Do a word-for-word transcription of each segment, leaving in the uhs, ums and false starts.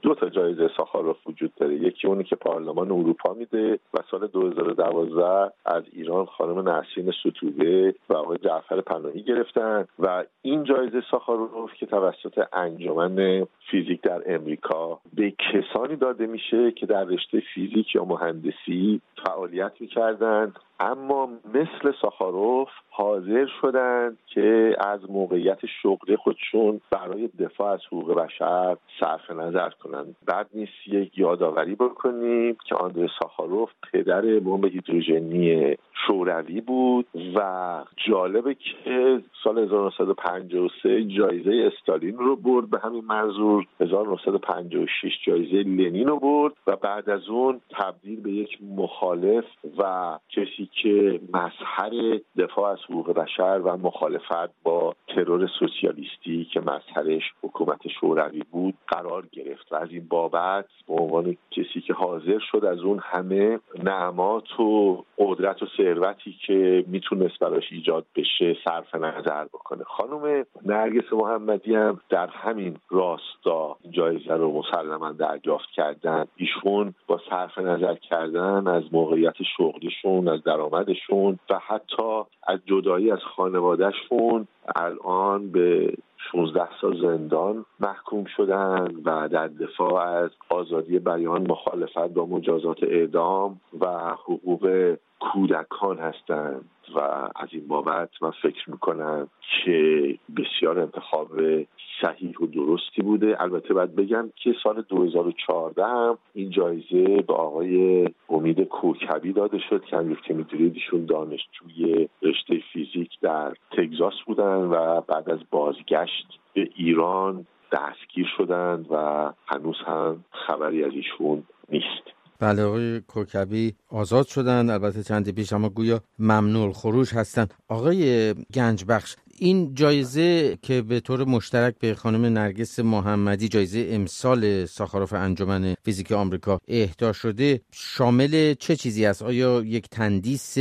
دو تا جایزه ساخاروف وجود داره. یکی اونی که پارلمان اروپا میده و سال دو هزار و دوازده از ایران خانم نسرین ستوده و آقای جعفر پناهی گرفتن و این جایزه ساخاروف که توسط انجمن فیزیک در امریکا به کسانی داده میشه که در رشته فیزیک یا مهندسی فعالیت میکردن اما مثل ساخاروف حاضر شدند که از موقعیت شغلی خودشون برای دفاع از حقوق بشر صرف نظر کنند. بعد نیست یک یادآوری بکنیم که آندری ساخاروف پدر بمب هیدروژنی شوروی بود و جالبه که سال هزار و نهصد و پنجاه و سه جایزه استالین رو برد به همین منظور، هزار و نهصد و پنجاه و شش جایزه لنین رو برد و بعد از اون تبدیل به یک مخالف و کسی که مظهر دفاع از حقوق بشر و مخالفت با ترور سوسیالیستی که مظهرش حکومت شوروی بود قرار گرفت و از این بابت به عنوان کسی که حاضر شد از اون همه نعمات و قدرت و ثروتی که میتونست براش ایجاد بشه صرف نظر بکنه. خانم نرگس محمدی هم در همین راستا جایزه رو مسلماً دریافت کردن. ایشون با صرف نظر کردن از موقعیت شغلیشون، از درآمدشون و حتی از جدایی از خانوادهشون الان به شانزده سال زندان محکوم شدن و در دفاع از آزادی بیان، مخالفت با مجازات اعدام و حقوق کودکان هستند و از این بابت من فکر میکنم که بسیار انتخاب صحیح و درستی بوده. البته باید بگم که سال دو هزار و چهارده هم این جایزه به آقای امید کوکبی داده شد که همونجور که میدونید ایشون دانشجوی رشته فیزیک در تگزاس بودن و بعد از بازگشت به ایران دستگیر شدند و هنوز هم خبری از ایشون نیست. بله، آقای کوکبی آزاد شدن، البته چندی پیش، اما گویا ممنوع الخروج هستند. آقای گنجبخش، این جایزه که به طور مشترک به خانم نرگس محمدی، جایزه امسال ساخاروف انجمن فیزیک آمریکا اهدا شده، شامل چه چیزی است؟ آیا یک تندیس،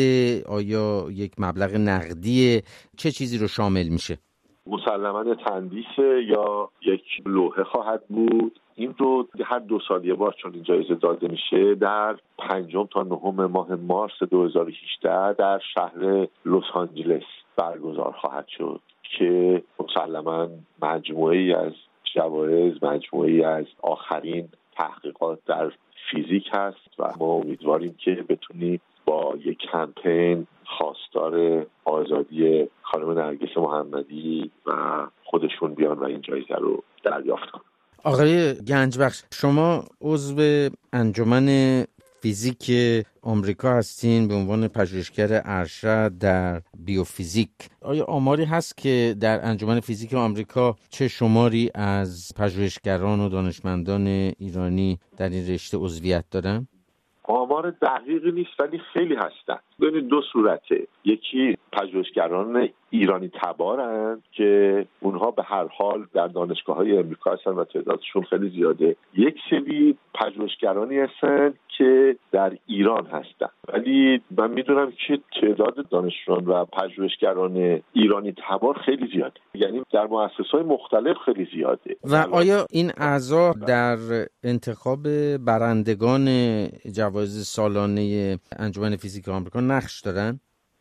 آیا یک مبلغ نقدی، چه چیزی رو شامل میشه؟ مسلماً تندیس یا یک لوحه خواهد بود. این رو هر دو سال یه بار چون این جایزه داده میشه در پنجم تا نهم ماه مارس دو هزار و هجده در شهر لس آنجلس برگزار خواهد شد که مسلماً مجموعه‌ای از جوایز، مجموعه‌ای از آخرین تحقیقات در فیزیک هست و ما امیدواریم که بتونیم با یک کمپین خواستار آزادی خانم نرگس محمدی و خودشون بیان و این جایزه رو دریافت کنن. آقای گنجبخش، شما عضو انجمن فیزیک آمریکا هستین به عنوان پژوهشگر ارشد در بیوفیزیک. آیا آماری هست که در انجمن فیزیک آمریکا چه شماری از پژوهشگران و دانشمندان ایرانی در این رشته عضویت دارن؟ آمار دقیقی نیست ولی خیلی هستن. ببینید دو صورته. یکی پژوهشگران ایرانی تبارن که اونها به هر حال در دانشگاه‌های امریکا هستن و تعدادشون خیلی زیاده. یک سری پژوهشگرانی هستن که در ایران هستن ولی من میدونم که تعداد دانشجویان و پژوهشگران ایرانی تبار خیلی زیاده، یعنی در مؤسسه‌های مختلف خیلی زیاده. و آیا این اعضا در انتخاب برندگان جوایز سالانه انجمن فیزیک آمریکا نقش دارن؟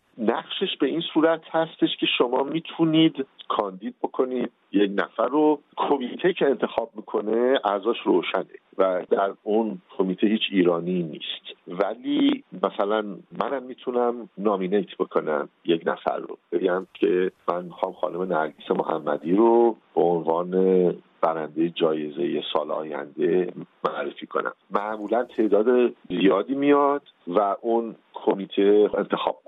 نقشش به این صورت هستش که شما میتونید کاندید بکنید یک نفر رو، کمیته که انتخاب میکنه اعضاش روشنه و در اون کمیته هیچ ایرانی نیست، ولی مثلا منم میتونم نامینیت بکنم یک نفر رو، بگم که من میخوام خانم نرگس محمدی رو به عنوان برنده جایزه سال آینده معرفی کنم. معمولا تعداد زیادی میاد و اون کمیته انتخاب